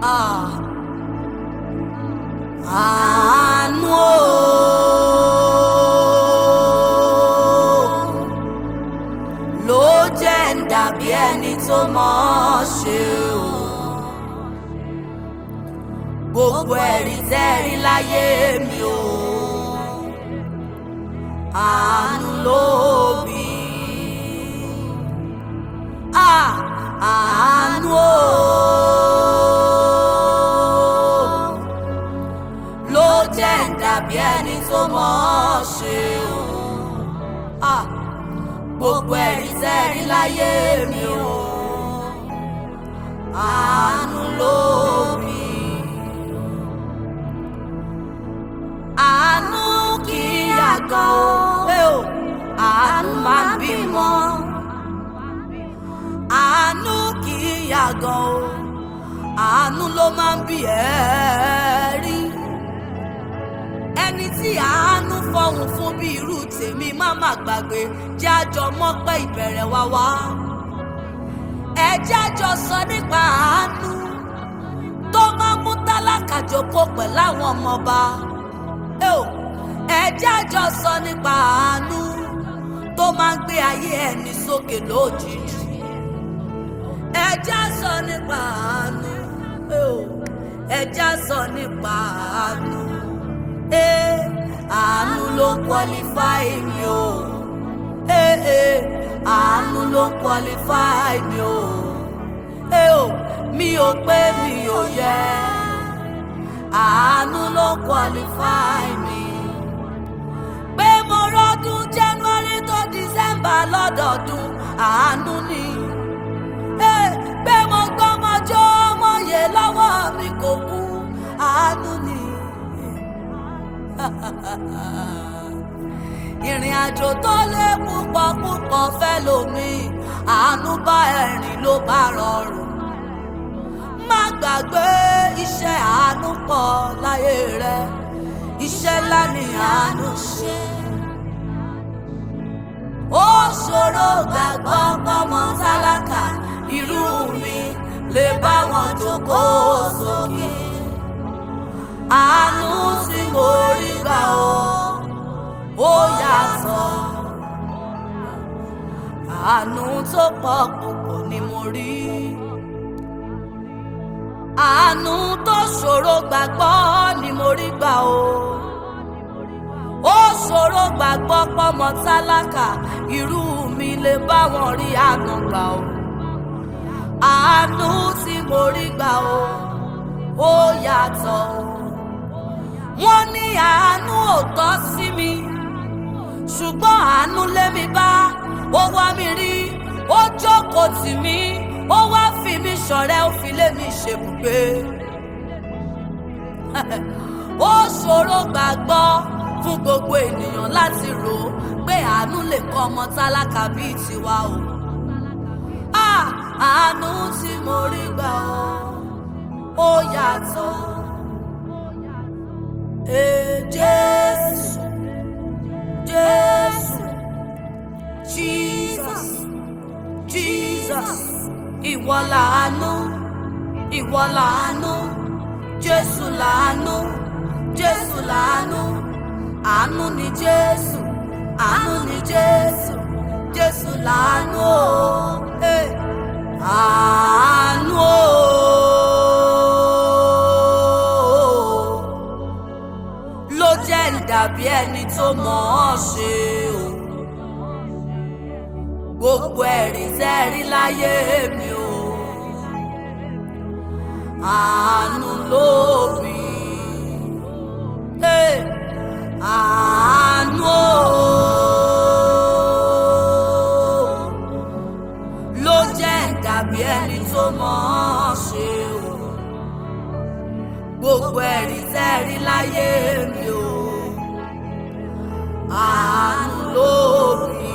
Ah, àánú o, ló jẹ́ ń dàbí ẹni tó mọ̀ ọ́ ṣe o. Gbogbo ẹ̀rí tẹ́rí láyé mi o, àánú ló bí. Àánú o, ló jẹ́ ń dàbí ẹni tó mọ̀ ọ́ ṣe o. Gbogbo ẹ̀rí tẹ́rí láyé mi o, àánú ló bí. Àánú kì í yàgàn o, àánú máa ń bímọ. Àánú kì í yàgàn o, àánú ló máa ń bí ẹ̀rí. Ẹni tí àánú fọhùn fún bí irú tèmi má má gbàgbé, jẹ́ àjọ mọ́pẹ́ ìbẹ̀rẹ̀ wa wá. Ẹ jẹ́ àjọ sọ nípa àánú tó máa mú tálákà jókòó pẹ̀lú àwọn ọmọọba. Ẹ jẹ́ àjọ sọ nípa àánú tó máa ń gbé ayé ẹni sókè lójijì. Ẹ jẹ́ sọ nípa àánú, ẹ jẹ́ sọ nípa àánú. Àánú ló ń qualify mi o, àánú ló ń qualify mi o. Mi ò pé mi ò yẹ, àánú ló ń qualify mi. Pé mo rọ́dún January tó December lọ́dọọdún, àánú ni. Pé mo gbọ́mọjọ́ ọmọye lọ́wọ́ mi kò kú, àánú ni. Ìrìn àjò tó lé púpọ̀ púpọ̀ fẹ́ lómi, àánú bá ẹ̀rìn ló bá rọrùn. Má gbàgbé iṣẹ́ àánú pọ̀ láyé rẹ, iṣẹ́ ńlá ni àánú ṣe. Ó ṣòro gbàgbọ́ pọ́mọ tálákà irú mi lè bá wọn jókòó sókè. Àánú tí mo rí gbà ó yàtọ̀. Àánú tó pọ̀ púpọ̀ ni mo rí. Àánú tó ṣòro gbàgbọ́ ni mo rí gbà ó ṣòro gbàgbọ́ pọ́mọ tálákà irú mi lè bá wọn rí àánú gbà o. Àánú tí mo rí gbà ó yàtọ̀. Wọ́n ní àánú ò tọ́ sí mi, ṣùgbọ́n àánú lé mi bá. Ó wá mi rí, ó jókòó tì mí, ó wá fi mí ṣọ̀rẹ́, ó fi lé mi ṣebùgbé. Ó ṣòro gbàgbọ́ fún gbogbo ènìyàn láti rò pé àánú lè kọ́ ọmọ tálákà bíi tiwa o. Àánú tí mo rí gbà ó yàtọ̀. Jésù, Jésù, Jesus, Jesus, ìwọ làánú, ìwọ làánú, Jésù làánú, Jésù làánú. Àánú ni Jésù, àánú ni Jésù, Jésù làánú o. Àánú o, ló jẹ́ ń dàbí ẹni tó mọ̀ ọ́ ṣe o. Gbogbo ẹ̀rí tẹ́rí láyé mi o, àánú ló bí. Àánú o, ló jẹ́ ń dàbí ẹni tó mọ̀ ọ́ ṣe o. Gbogbo ẹ̀rí tẹ́rí láyé mi o, àánú ló bí.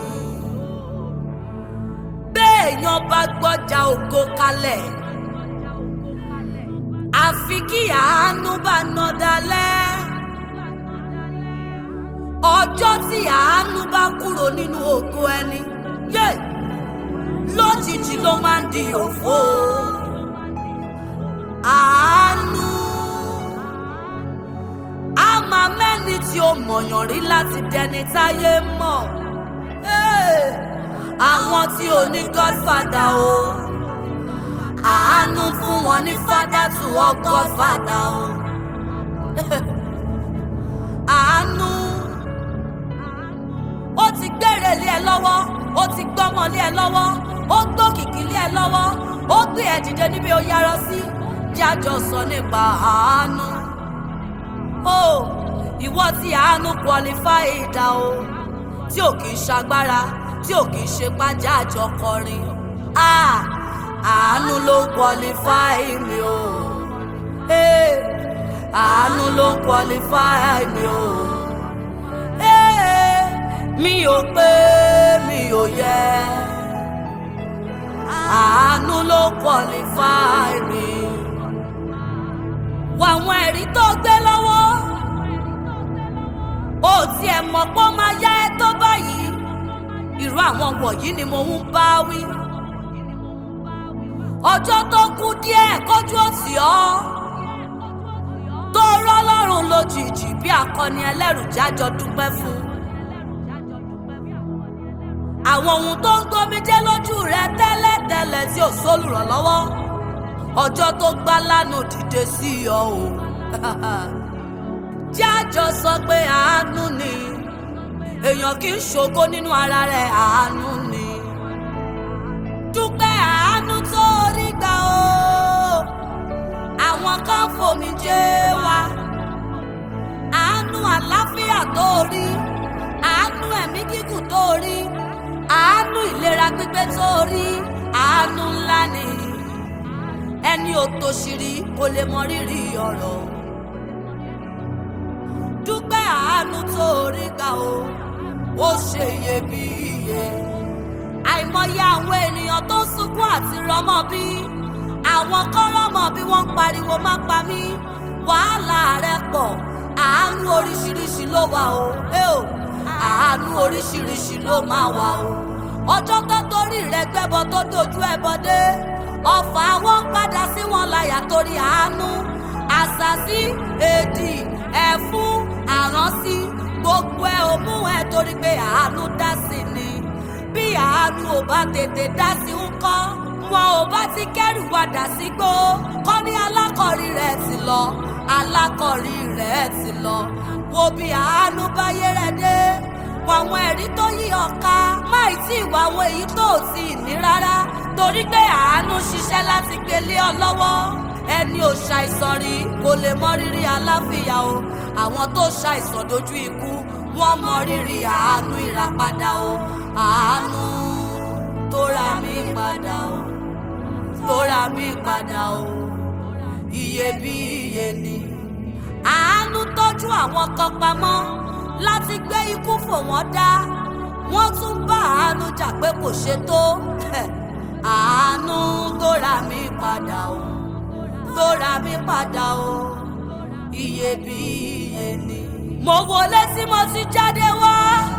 Béèyàn bá gbọ́jà ògo kalẹ̀, àfi kí àánú bá nà dalẹ̀. Ọjọ́ tí àánú bá kúrò nínú ògo ẹni, lójijì ló máa ń di òfo. àánú á máa mẹ́ni tí ó mọ̀yàn rí láti dẹni táyé mọ̀. Àwọn tí ò ní godfather o, àánú fún wọn ní father to all godfather o. Àánú ó ti gbére lé ẹ lọ́wọ́, ó ti gbọ́mọ lé ẹ lọ́wọ́, ó gbókìkí lé ẹ lọ́wọ́, ó gbé ẹ dìde níbi ó yarọ sí. Jájọ sọ nípa àánú. Ìwọ tí àánú qualify dà o, tí ò kì í ṣagbára, tí ò kì í ṣe pájá àjọ kọrin. Àánú ló ń qualify mi o. Àánú ló ń qualify mi o. Mi ò pé mi ò yẹ. Àánú ló ń qualify mi. Wà àwọn ẹ̀rí tó gbé lọ́wọ́. Ó tiẹ̀ mọ̀ pé ó máa yá ẹ tó báyìí. Irú àwọn wọ̀nyí ni mo ń bá wí. Ọjọ́ tó kù díẹ̀ kójú òtì ọ́. Tó rọ́ lọ́rùn lójijì bí akọni ẹlẹ́rù jájọ dúpẹ́ fún. Àwọn ohun tó ń gbomijé lójú rẹ tẹ́lẹ̀tẹ́lẹ̀ tí ò sólùrànlọ́wọ́. Ọjọ́ tó gbá lánàá dìde sí ọ o. Jájọ sọ pé àánú ni. Èèyàn kì í ṣògo nínú ara rẹ̀, àánú ni. Dúpẹ́ àánú tó rí gbà o. Àwọn kan fòmijé wá. Àánú àlàáfíà tó rí. Àánú ẹ̀mí gígùn tó rí. Àánú ìlera pípé tó rí. Àánú ńlá ni. Ẹni ò tòṣìrí kò lè mọ rírì ọ̀rọ̀. Dúpẹ́ àánú tó rí gbà o. Ó ṣe iyebíye. Àìmọye àwọn ènìyàn tó sunkún àti rọmọ bí. Àwọn kan rọmọ bí wọ́n ń pariwo má pa mí. Wàhálà rẹ̀ pọ̀. Àánú oríṣiríṣi ló wà o. Àánú oríṣiríṣi ló máa wà o. Ọjọ́ tó torí rẹ̀ gbẹ́bọ tó dojú ẹbọ dé. Ọfà wọn padà sí wọn láyà torí àánú. Àṣàsí, èdì, ẹ̀fún, àránsí, gbogbo ẹ̀ ò mú ẹ torí pé àánú dá sí ni. Bí àánú ò bá tètè dá sí ń kọ́, wọn ò bá ti kẹ́rù padà sígbó. Kọ́ ní alákọ̀rí rẹ̀ ti lọ, alákọ̀rí rẹ̀ ti lọ. Wo bí àánú bá yẹrẹ dé. Àwọn ẹ̀rí tó yí ọ̀ka máì tí ìwà àwọn èyí tó ti ní rárá. Torí pé àánú ṣiṣẹ́ láti gbélé ọ lọ́wọ́. Ẹni ò ṣàìsàn rí kò lè mọ rírì àlàáfíà o. Àwọn tó ṣàìsàn dojú ikú wọ́n mọ rírì àánú ìràpadà o. Àánú tó ra mí padà o. Tó ra mí padà o. Iyebíye ni. Àánú tọ́jú àwọn kan pamọ́ láti gbé ikú fò wọ́n dá. Wọ́n tún bá àánú jà pé kò ṣe tó. Àánú tó ra mí padà o. Tó ra mí padà o. Iyebíye ni. Mo wọlé tí mo ti jáde wá.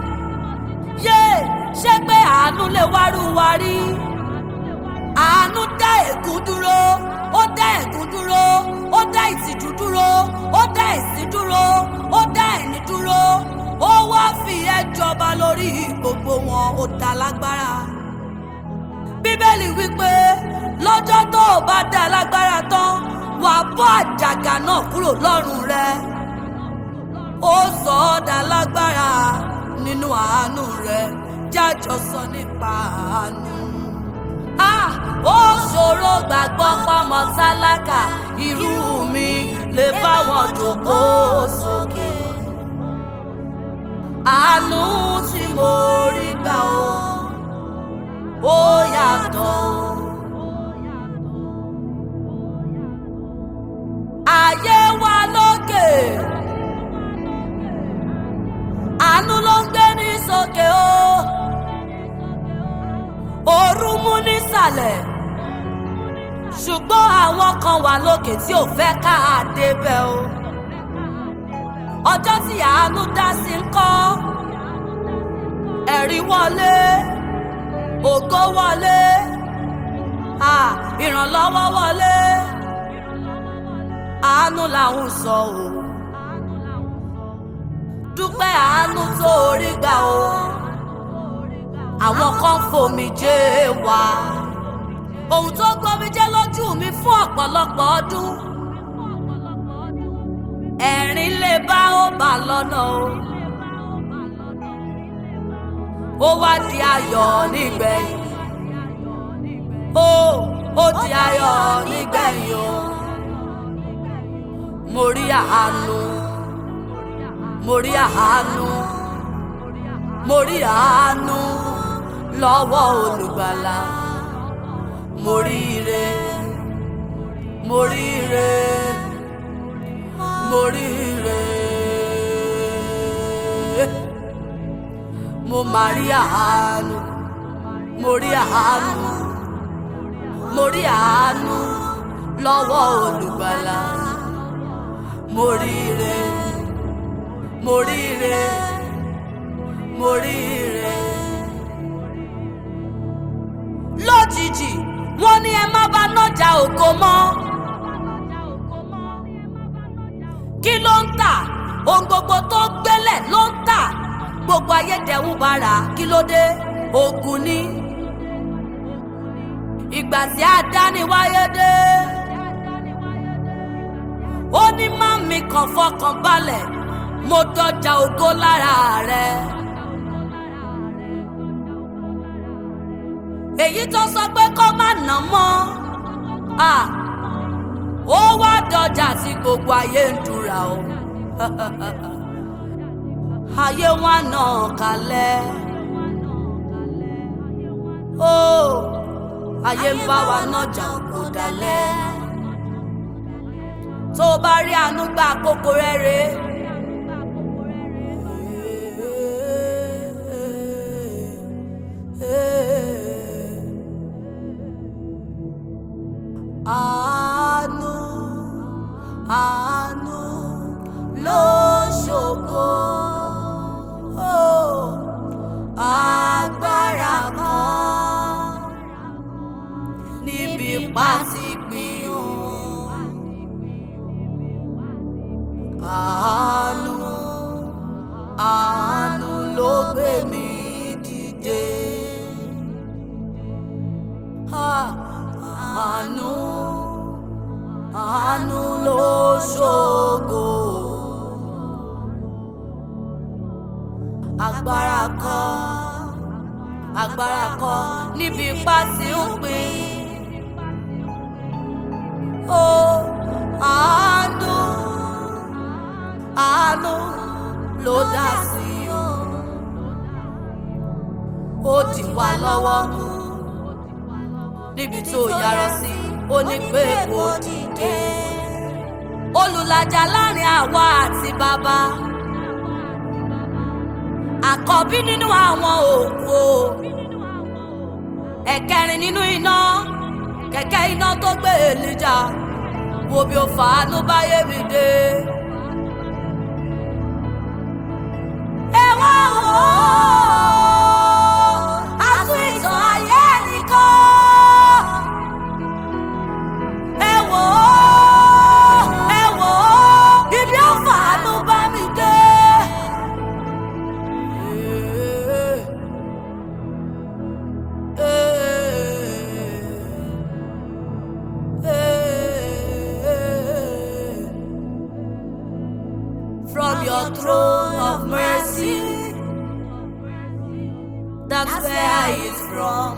Ṣé pé àánú lè wárú wa rí? Àánú dá ègún dúró. Ó dá ègún dúró. Ó dá ìtìjú dúró. Ó dá ìsín dúró. Ó dá ẹ̀ní dúró. Ó wá fi ẹ́ jọba lórí gbogbo wọn. Ó dá lágbára. Bíbélì wípé lọ́jọ́ tó o bá dá lágbára tán, wàá bọ́ àjàgà náà kúrò lọ́rùn rẹ. Ó sọ ọ́ dá lágbára nínú àánú rẹ. Jájọ sọ nípa àánú. Ó ṣòro gbàgbọ́ pọ́mọ tálákà irú mi lè bá wọn jókòó sókè. Àánú tí mo rí gbà ó yàtọ̀ o. Ayé wa lókè, àánú ló ń gbé ní sókè o. Òru mú nísàlẹ̀, ṣùgbọ́n àwọn kan wà lókè tí ò fẹ́ ká débẹ̀ o. Ọjọ́ tí àánú dá sí ń kọ́, ẹ̀rí wọlé, ògo wọlé, ìrànlọ́wọ́ wọlé. àánú làwọn sọ o dúpẹ́ àánú tó rí gbà o àwọn kan fòmijé wá ohun tó gbomijé lójú mi fún ọ̀pọ̀lọpọ̀ ọdún ẹ̀rín lè bá ó bà lọ́nà ó wá di ayọ̀ nígbẹ̀yìn ó di ayọ̀ nígbẹ̀yìn o mo rí àánú mo rí àánú mo rí àánú lọ́wọ́ olùgbàlà mo rí ire mo rí ire mo rí ire mo máa rí àánú mo rí àánú mo rí àánú lọ́wọ́ olùgbàlà mo rí ire mo rí ire mo rí ire. lójijì wọ́n ní ẹ má bá nájà ògo mọ́ kí ló ń tà ohun gbogbo tó gbélẹ̀ ló ń tà gbogbo ayédèrú bára kí ló dé ogun ní ìgbà tí àdániwáyé dé ó ní má mi kàn fọkàn balẹ̀ mo dọjà ògo lára rẹ èyí tó sọ pé kó má nà mọ́ ó wá dọjà tí gbogbo ayé ń dúra o ayé wa náà kalẹ̀ ayé ń bá wa nájà kò dalẹ̀ tó bá rí àánú gbà àkókò rere. Àánú àánú ló ṣògo agbára kan níbi pàṣípìyàn àánú àánú ló gbé mi dìde àánú àánú ló ṣògo agbára kan níbi ipá tí ń pín àánú àánú ló dá sí ó dì wá lọ́wọ́ mú níbi tó yára sí ó ní pé kò dìde olùlàjà láàrin àwa àti bàbá àkọ́bí nínú àwọn òkú ẹ̀kẹrin nínú iná kẹ̀kẹ́ iná tó gbé Èlíjà wo bí ó fàánú báyé mi dé. ẹ wá wò ó àtún ìtàn ayé nìkan. ẹ wò ó ibi ó fàánú bá mi dé. From your throne of mercy, that's where I is from.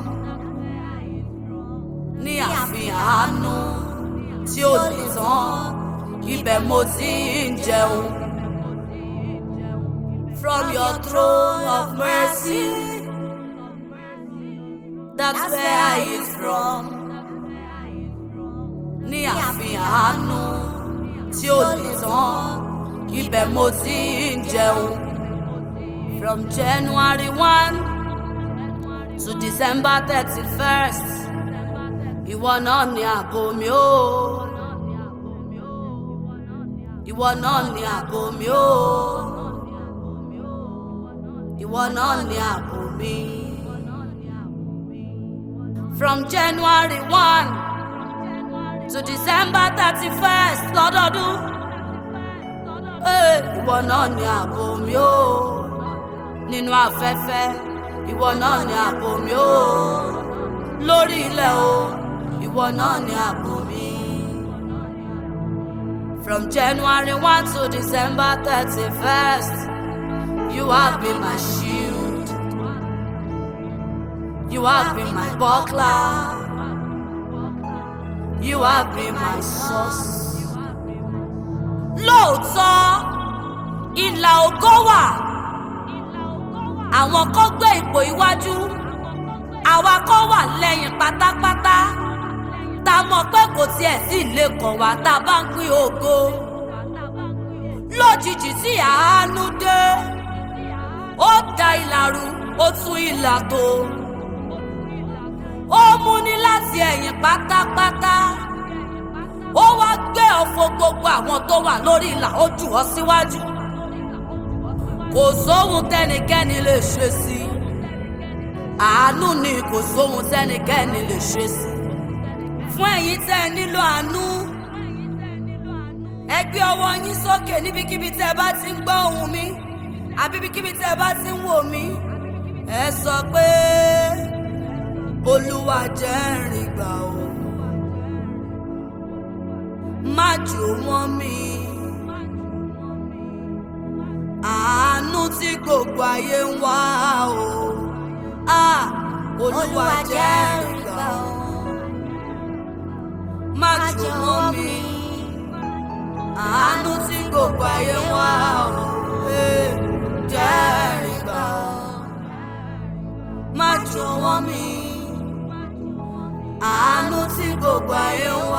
Ní àfihàn àánú tí ó lè tán, ibẹ̀ mo ti ń jẹun. From your throne of mercy, that's where I is from. Ní àfihàn àánú tí ó lè tán. Ibẹ̀ mo ti ń jẹun. From January 1 to December 31st, ìwọ náà ni ààbò mi o. Ìwọ náà ni ààbò mi o. Ìwọ náà ni ààbò mi. From January 1 to December 31st lọ́dọọdún. Ìwọ náà ni ààbò mi o nínú afẹ́fẹ́, ìwọ náà ni ààbò mi o lórí ilẹ̀ o, ìwọ náà ni ààbò mi. From January 1 to December 31st, you have been my shield, you have been my buckler, you have been my source. Lóòótọ́ ìlà ògo wà, àwọn kan gbé ipò iwájú, àwa kan wà lẹ́yìn pátápátá, tá mọ̀ pé kò tiẹ̀ sí ilé kan wá tá a bá ń pín ògo. Lójijì tí àánú dé, ó da ìlà rú, ó tún ìlà tò, ó mú ní láti ẹ̀yìn pátápátá, ó wá gbé ọ̀fọ̀ gbogbo àwọn tó wà lórí ìlà, ó jù ọ́ síwájú. Kò sóhun tẹ́nikẹ́ni lè ṣe sí, àánú ni kò sóhun tẹ́nikẹ́ni lè ṣe sí. Fún ẹ̀yin tẹ́ ẹ nílò àánú, ẹ gbé ọwọ́ yín sókè níbikíbi tẹ́ ẹ bá ti ń gbọ́ ohùn mi, àbí ibikíbi tẹ́ ẹ bá ti ń wò mí. Ẹ sọ pé Olúwa jẹ́ n rí gbà o, má jò wọ́n mi. Àánú tí gbogbo ayé ń wá o, Olúwa jẹ́ n rí gbà o, má jò wọ́n mi. Àánú tí gbogbo ayé ń wá o, jẹ́ n rí gbà o, má jò wọ́n mi. Àánú tí gbogbo ayé ń wá.